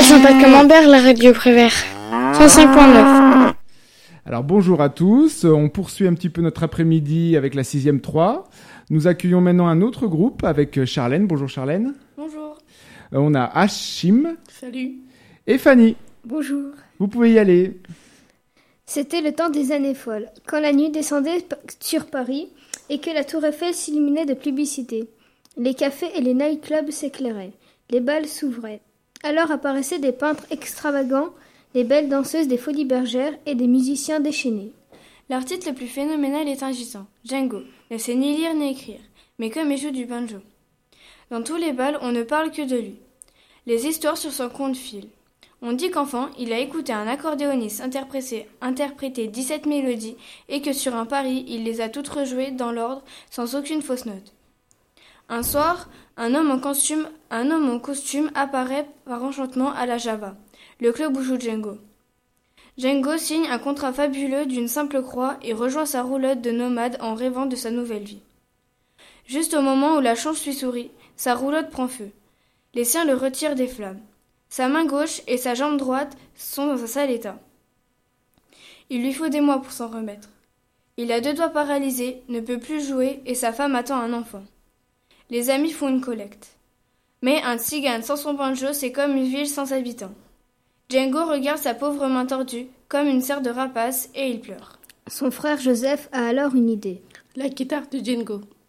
Saint-Paul-Camembert, la radio Prévert. 105.9. Alors bonjour à tous, on poursuit un petit peu notre après-midi avec la 6e 3. Nous accueillons maintenant un autre groupe avec Charlène. Bonjour Charlène. Bonjour. On a Hachim. Salut. Et Fanny. Bonjour. Vous pouvez y aller. C'était le temps des années folles, quand la nuit descendait sur Paris et que la tour Eiffel s'illuminait de publicité. Les cafés et les night-clubs s'éclairaient, les bals s'ouvraient. Alors apparaissaient des peintres extravagants, des belles danseuses des Folies Bergères et des musiciens déchaînés. L'artiste le plus phénoménal est un Django. Django ne sait ni lire ni écrire, mais comme il joue du banjo. Dans tous les bals, on ne parle que de lui. Les histoires sur son compte filent. On dit qu'enfant, il a écouté un accordéoniste interpréter 17 mélodies et que sur un pari, il les a toutes rejouées dans l'ordre sans aucune fausse note. Un soir, un homme en costume apparaît par enchantement à la Java, le club où joue Django. Django signe un contrat fabuleux d'une simple croix et rejoint sa roulotte de nomade en rêvant de sa nouvelle vie. Juste au moment où la chance lui sourit, sa roulotte prend feu. Les siens le retirent des flammes. Sa main gauche et sa jambe droite sont dans un sale état. Il lui faut des mois pour s'en remettre. Il a 2 doigts paralysés, ne peut plus jouer et sa femme attend un enfant. Les amis font une collecte. Mais un tzigane sans son banjo, c'est comme une ville sans habitants. Django regarde sa pauvre main tordue, comme une serre de rapace, et il pleure. Son frère Joseph a alors une idée. La guitare de Django.